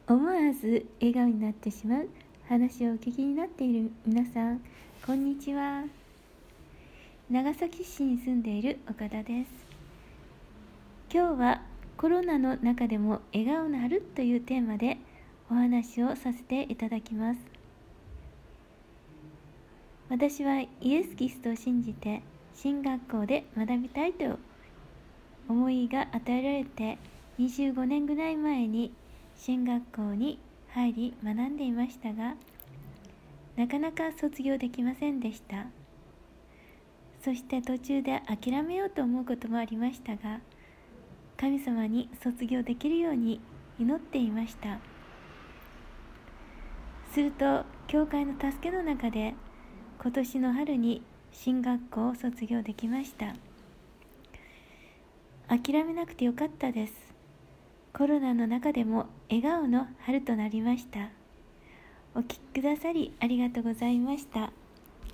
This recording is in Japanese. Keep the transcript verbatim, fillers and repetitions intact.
思わず笑顔になってしまう話をお聞きになっている皆さん、こんにちは。長崎市に住んでいる岡田です。今日はコロナの中でも笑顔の春というテーマでお話をさせていただきます。私はイエス・キリストを信じて神学校で学びたいと思いが与えられてにじゅうごねんぐらい前に神学校に入り学んでいましたが、なかなか卒業できませんでした。そして途中で諦めようと思うこともありましたが、神様に卒業できるように祈っていました。すると教会の助けの中で今年の春に神学校を卒業できました。諦めなくてよかったです。コロナの中でも笑顔の春となりました。お聞きくださりありがとうございました。